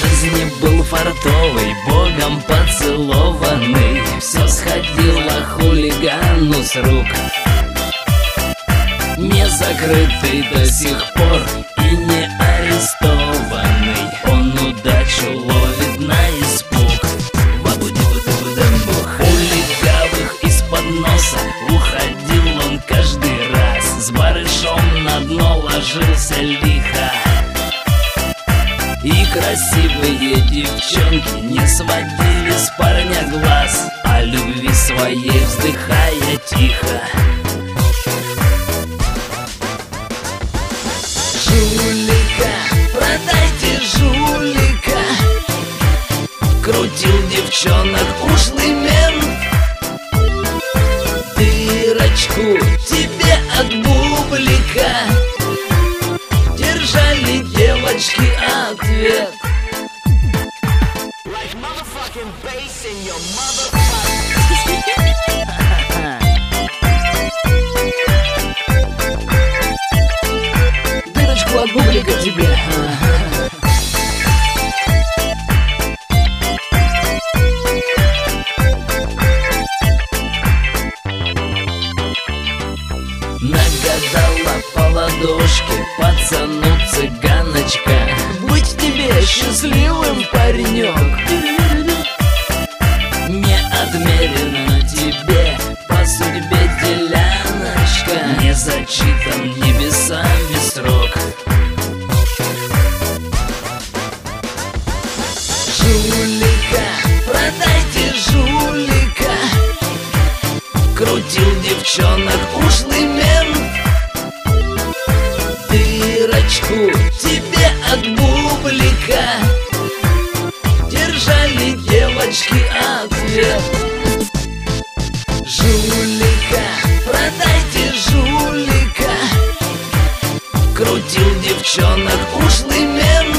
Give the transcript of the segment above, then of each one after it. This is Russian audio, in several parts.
жизни был фартовый, богом поцелованный. Все сходило хулигану с рук, не закрытый до сих пор и не арестованный. Он удачу ловит на испуг. У легавых из-под носа уходил он каждый раз, с барышом на дно ложился лихо. И красивые девчонки не сводили с парня глаз, о любви своей вздыхая тихо. Жулика, продайте жулика, крутил девчонок ушлый мент. Дырочку тебе от бублика, держали девочки ответ. Дырочку от бублика тебе. Нагадала по ладошке пацану цыганочка: быть тебе счастливым, паренек. Не отмерено тебе по судьбе деляночка, не зачитан небесами срок. Жулика, продайте жулика, крутил девчонок ушлый мент. Дырочку тебе от бублика, держали девочки ответ. Жулика, продайте жулика, крутил девчонок ушлый мент.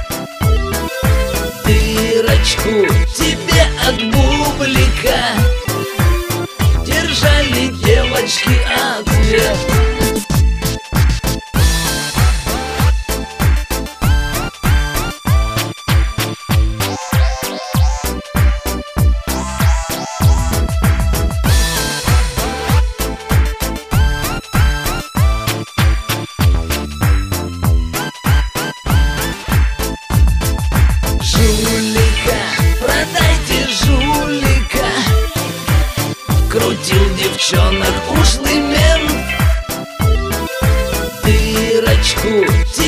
Дырочку тебе от бублика, держали девочки ответ. Жулика, продайте жулика, крутил девчонок ушлый мент. Дырочку